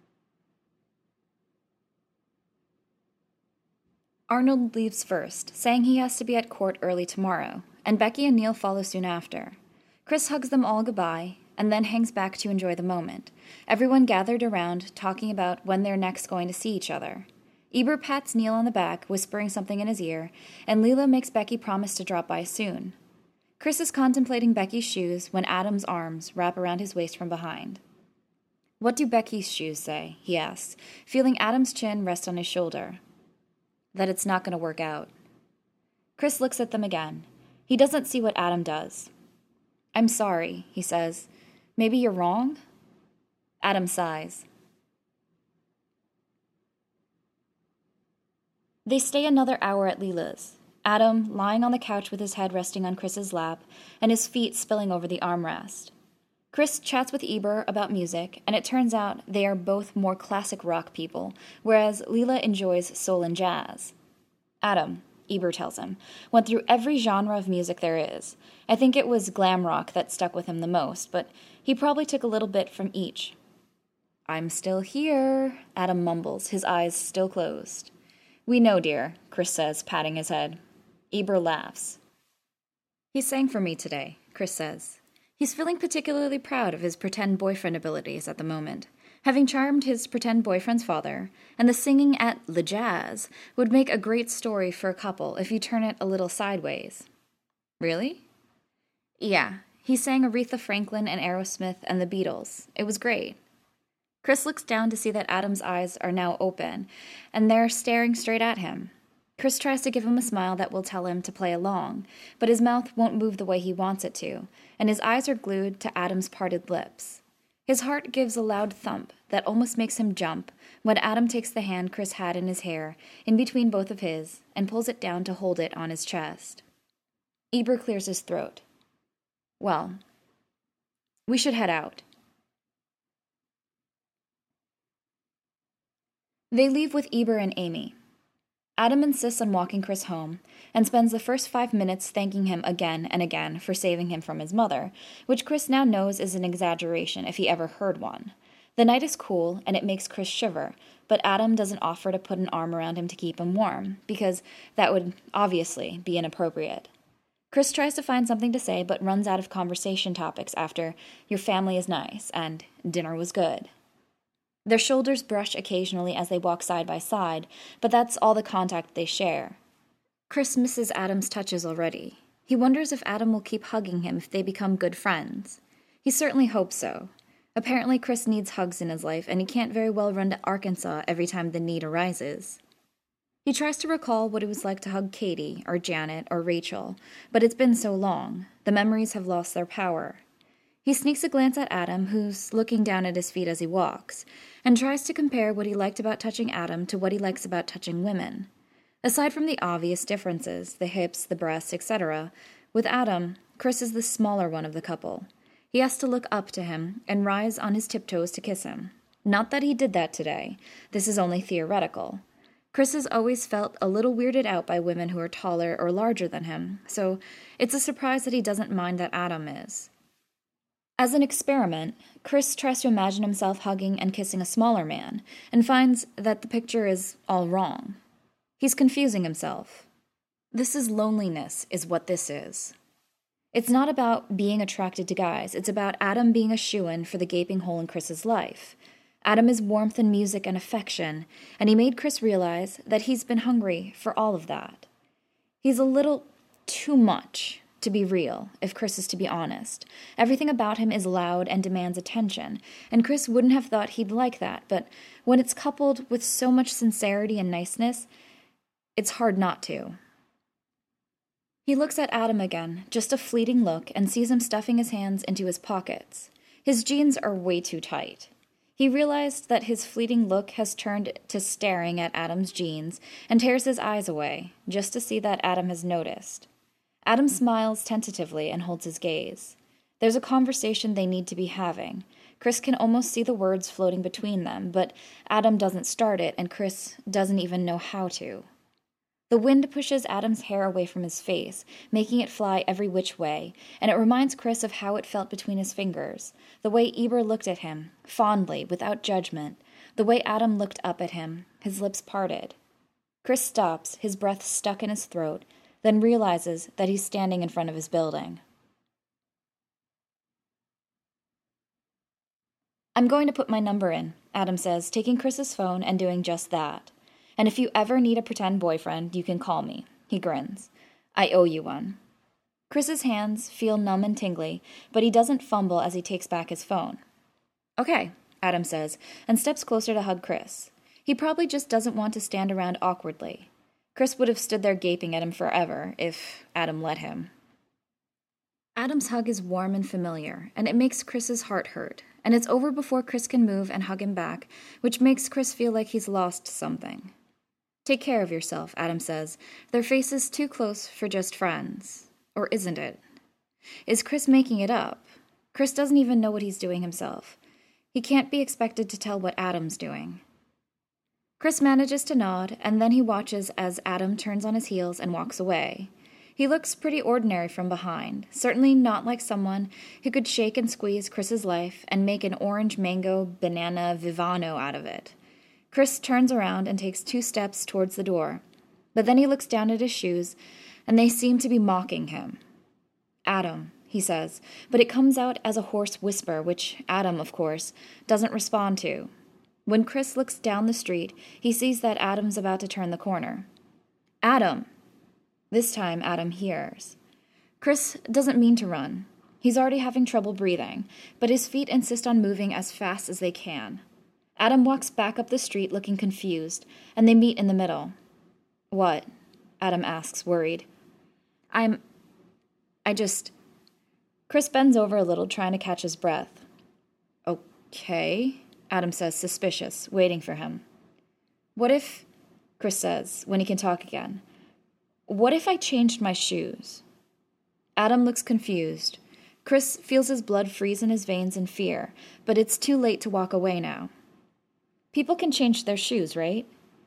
Arnold leaves first, saying he has to be at court early tomorrow, and Becky and Neil follow soon after. Chris hugs them all goodbye, and then hangs back to enjoy the moment. Everyone gathered around, talking about when they're next going to see each other. Eber pats Neil on the back, whispering something in his ear, and Leela makes Becky promise to drop by soon. Chris is contemplating Becky's shoes when Adam's arms wrap around his waist from behind. "What do Becky's shoes say?" he asks, feeling Adam's chin rest on his shoulder. "That it's not going to work out." Chris looks at them again. He doesn't see what Adam does. "I'm sorry," he says. "Maybe you're wrong?" Adam sighs. They stay another hour at Leela's. Adam lying on the couch with his head resting on Chris's lap and his feet spilling over the armrest. Chris chats with Eber about music, and it turns out they are both more classic rock people, whereas Leela enjoys soul and jazz. Adam, Eber tells him, went through every genre of music there is. I think it was glam rock that stuck with him the most, but he probably took a little bit from each. "I'm still here," Adam mumbles, his eyes still closed. "We know, dear," Chris says, patting his head. Eber laughs. "He sang for me today," Chris says. He's feeling particularly proud of his pretend boyfriend abilities at the moment. Having charmed his pretend boyfriend's father, and the singing at Le Jazz would make a great story for a couple if you turn it a little sideways. "Really?" "Yeah, he sang Aretha Franklin and Aerosmith and the Beatles. It was great." Chris looks down to see that Adam's eyes are now open, and they're staring straight at him. Chris tries to give him a smile that will tell him to play along, but his mouth won't move the way he wants it to, and his eyes are glued to Adam's parted lips. His heart gives a loud thump that almost makes him jump when Adam takes the hand Chris had in his hair, in between both of his, and pulls it down to hold it on his chest. Eber clears his throat. Well, we should head out. They leave with Eber and Amy. Adam insists on walking Chris home, and spends the first five minutes thanking him again and again for saving him from his mother, which Chris now knows is an exaggeration if he ever heard one. The night is cool, and it makes Chris shiver, but Adam doesn't offer to put an arm around him to keep him warm, because that would obviously be inappropriate. Chris tries to find something to say, but runs out of conversation topics after, "Your family is nice," and "Dinner was good." Their shoulders brush occasionally as they walk side by side, but that's all the contact they share. Chris misses Adam's touches already. He wonders if Adam will keep hugging him if they become good friends. He certainly hopes so. Apparently Chris needs hugs in his life, and he can't very well run to Arkansas every time the need arises. He tries to recall what it was like to hug Katie, or Janet, or Rachel, but it's been so long. The memories have lost their power. He sneaks a glance at Adam, who's looking down at his feet as he walks, and tries to compare what he liked about touching Adam to what he likes about touching women. Aside from the obvious differences, the hips, the breasts, et cetera, with Adam, Chris is the smaller one of the couple. He has to look up to him and rise on his tiptoes to kiss him. Not that he did that today. This is only theoretical. Chris has always felt a little weirded out by women who are taller or larger than him, so it's a surprise that he doesn't mind that Adam is. As an experiment, Chris tries to imagine himself hugging and kissing a smaller man, and finds that the picture is all wrong. He's confusing himself. This is loneliness, is what this is. It's not about being attracted to guys, it's about Adam being a shoo-in for the gaping hole in Chris's life. Adam is warmth and music and affection, and he made Chris realize that he's been hungry for all of that. He's a little too much, to be real, if Chris is to be honest. Everything about him is loud and demands attention, and Chris wouldn't have thought he'd like that, but when it's coupled with so much sincerity and niceness, it's hard not to. He looks at Adam again, just a fleeting look, and sees him stuffing his hands into his pockets. His jeans are way too tight. He realized that his fleeting look has turned to staring at Adam's jeans, and tears his eyes away, just to see that Adam has noticed. Adam smiles tentatively and holds his gaze. There's a conversation they need to be having. Chris can almost see the words floating between them, but Adam doesn't start it, and Chris doesn't even know how to. The wind pushes Adam's hair away from his face, making it fly every which way, and it reminds Chris of how it felt between his fingers, the way Eber looked at him, fondly, without judgment, the way Adam looked up at him, his lips parted. Chris stops, his breath stuck in his throat, then realizes that he's standing in front of his building. "I'm going to put my number in," Adam says, taking Chris's phone and doing just that. "And if you ever need a pretend boyfriend, you can call me." He grins. "I owe you one." Chris's hands feel numb and tingly, but he doesn't fumble as he takes back his phone. "Okay," Adam says, and steps closer to hug Chris. He probably just doesn't want to stand around awkwardly. Chris would have stood there gaping at him forever, if Adam let him. Adam's hug is warm and familiar, and it makes Chris's heart hurt, and it's over before Chris can move and hug him back, which makes Chris feel like he's lost something. "Take care of yourself," Adam says. Their faces too close for just friends. Or isn't it? Is Chris making it up? Chris doesn't even know what he's doing himself. He can't be expected to tell what Adam's doing. Chris manages to nod, and then he watches as Adam turns on his heels and walks away. He looks pretty ordinary from behind, certainly not like someone who could shake and squeeze Chris's life and make an orange mango banana vivano out of it. Chris turns around and takes two steps towards the door, but then he looks down at his shoes, and they seem to be mocking him. "Adam," he says, but it comes out as a hoarse whisper, which Adam, of course, doesn't respond to. When Chris looks down the street, he sees that Adam's about to turn the corner. "Adam!" This time, Adam hears. Chris doesn't mean to run. He's already having trouble breathing, but his feet insist on moving as fast as they can. Adam walks back up the street looking confused, and they meet in the middle. "What?" Adam asks, worried. I'm... I just... Chris bends over a little, trying to catch his breath. "Oh, Okay, Adam says, suspicious, waiting for him. What if, Chris says, when he can talk again, what if I changed my shoes? Adam looks confused. Chris feels his blood freeze in his veins in fear, but it's too late to walk away now. People can change their shoes, right?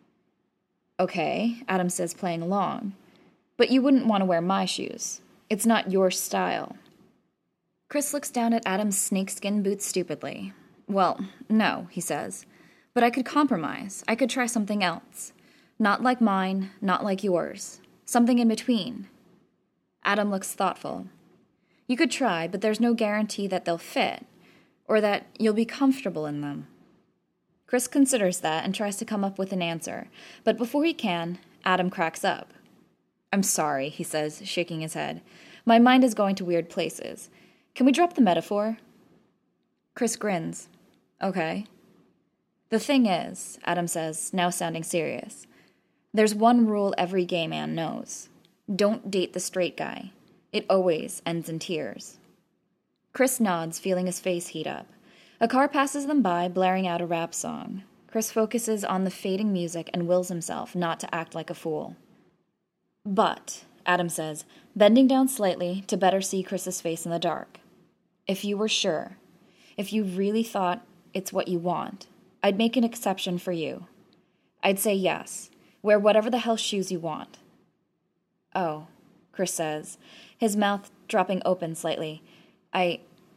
Okay, Adam says, playing along. But you wouldn't want to wear my shoes. It's not your style. Chris looks down at Adam's snakeskin boots stupidly. Well, no, he says. But I could compromise. I could try something else. Not like mine, not like yours. Something in between. Adam looks thoughtful. You could try, but there's no guarantee that they'll fit, or that you'll be comfortable in them. Chris considers that and tries to come up with an answer, but before he can, Adam cracks up. I'm sorry, he says, shaking his head. My mind is going to weird places. Can we drop the metaphor? Chris grins. Okay. The thing is, Adam says, now sounding serious, there's one rule every gay man knows. Don't date the straight guy. It always ends in tears. Chris nods, feeling his face heat up. A car passes them by, blaring out a rap song. Chris focuses on the fading music and wills himself not to act like a fool. But, Adam says, bending down slightly to better see Chris's face in the dark, if you were sure, if you really thought it's what you want, I'd make an exception for you. I'd say yes, wear whatever the hell shoes you want. Oh, Chris says, his mouth dropping open slightly. I...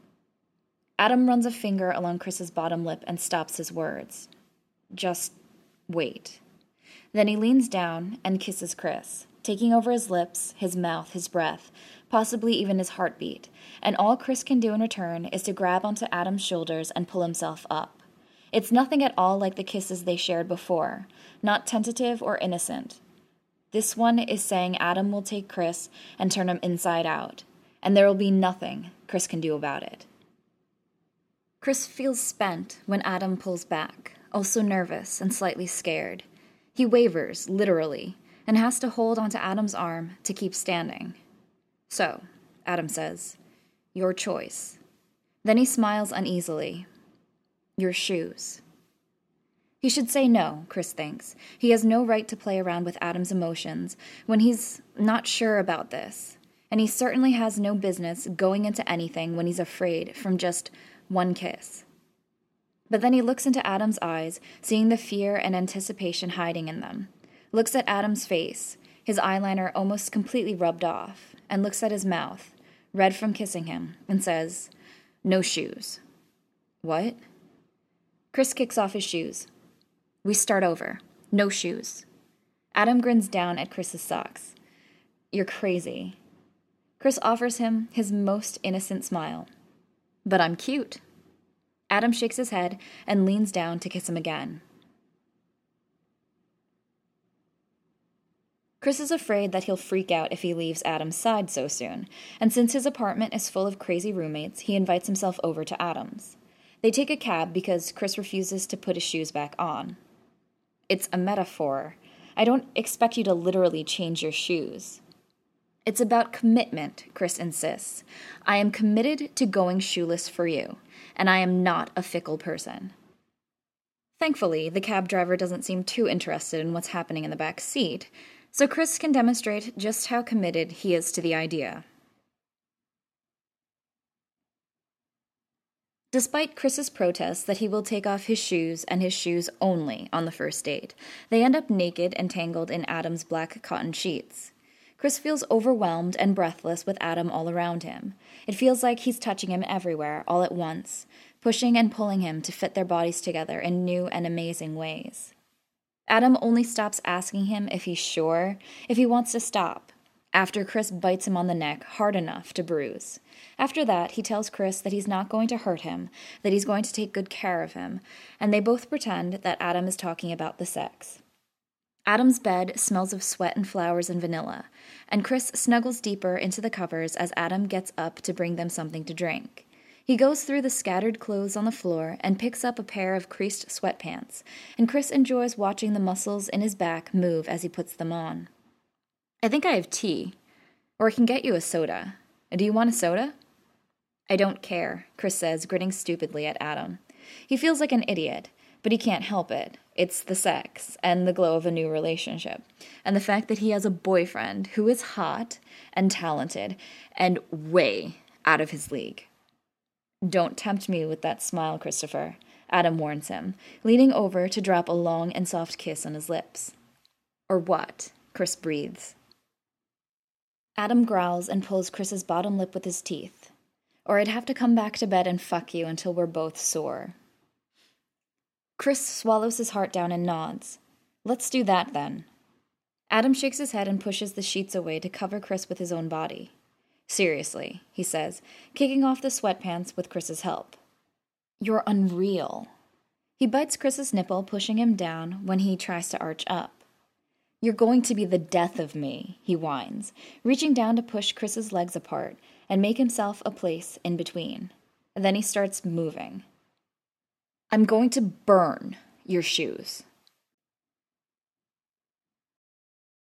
Adam runs a finger along Chris's bottom lip and stops his words. Just wait. Then he leans down and kisses Chris, taking over his lips, his mouth, his breath, possibly even his heartbeat, and all Chris can do in return is to grab onto Adam's shoulders and pull himself up. It's nothing at all like the kisses they shared before, not tentative or innocent. This one is saying Adam will take Chris and turn him inside out, and there will be nothing Chris can do about it. Chris feels spent when Adam pulls back, also nervous and slightly scared. He wavers, literally, and has to hold onto Adam's arm to keep standing. So, Adam says, your choice. Then he smiles uneasily. Your shoes. He should say no, Chris thinks. He has no right to play around with Adam's emotions when he's not sure about this. And he certainly has no business going into anything when he's afraid from just one kiss. But then he looks into Adam's eyes, seeing the fear and anticipation hiding in them. Looks at Adam's face, his eyeliner almost completely rubbed off, and looks at his mouth, red from kissing him, and says, no shoes. What? Chris kicks off his shoes. We start over. No shoes. Adam grins down at Chris's socks. You're crazy. Chris offers him his most innocent smile. But I'm cute. Adam shakes his head and leans down to kiss him again. Chris is afraid that he'll freak out if he leaves Adam's side so soon, and since his apartment is full of crazy roommates, he invites himself over to Adam's. They take a cab because Chris refuses to put his shoes back on. It's a metaphor. I don't expect you to literally change your shoes. It's about commitment, Chris insists. I am committed to going shoeless for you, and I am not a fickle person. Thankfully, the cab driver doesn't seem too interested in what's happening in the back seat, so Chris can demonstrate just how committed he is to the idea. Despite Chris's protests that he will take off his shoes and his shoes only on the first date, they end up naked and tangled in Adam's black cotton sheets. Chris feels overwhelmed and breathless with Adam all around him. It feels like he's touching him everywhere, all at once, pushing and pulling him to fit their bodies together in new and amazing ways. Adam only stops asking him if he's sure, if he wants to stop, after Chris bites him on the neck hard enough to bruise. After that, he tells Chris that he's not going to hurt him, that he's going to take good care of him, and they both pretend that Adam is talking about the sex. Adam's bed smells of sweat and flowers and vanilla, and Chris snuggles deeper into the covers as Adam gets up to bring them something to drink. He goes through the scattered clothes on the floor and picks up a pair of creased sweatpants, and Chris enjoys watching the muscles in his back move as he puts them on. I think I have tea, or I can get you a soda. Do you want a soda? I don't care, Chris says, grinning stupidly at Adam. He feels like an idiot, but he can't help it. It's the sex, and the glow of a new relationship, and the fact that he has a boyfriend who is hot and talented and way out of his league. "Don't tempt me with that smile, Christopher," Adam warns him, leaning over to drop a long and soft kiss on his lips. "Or what?" Chris breathes. Adam growls and pulls Chris's bottom lip with his teeth. "Or I'd have to come back to bed and fuck you until we're both sore." Chris swallows his heart down and nods. "Let's do that, then." Adam shakes his head and pushes the sheets away to cover Chris with his own body. "Seriously," he says, kicking off the sweatpants with Chris's help. "You're unreal." He bites Chris's nipple, pushing him down when he tries to arch up. "You're going to be the death of me," he whines, reaching down to push Chris's legs apart and make himself a place in between. And then he starts moving. "I'm going to burn your shoes."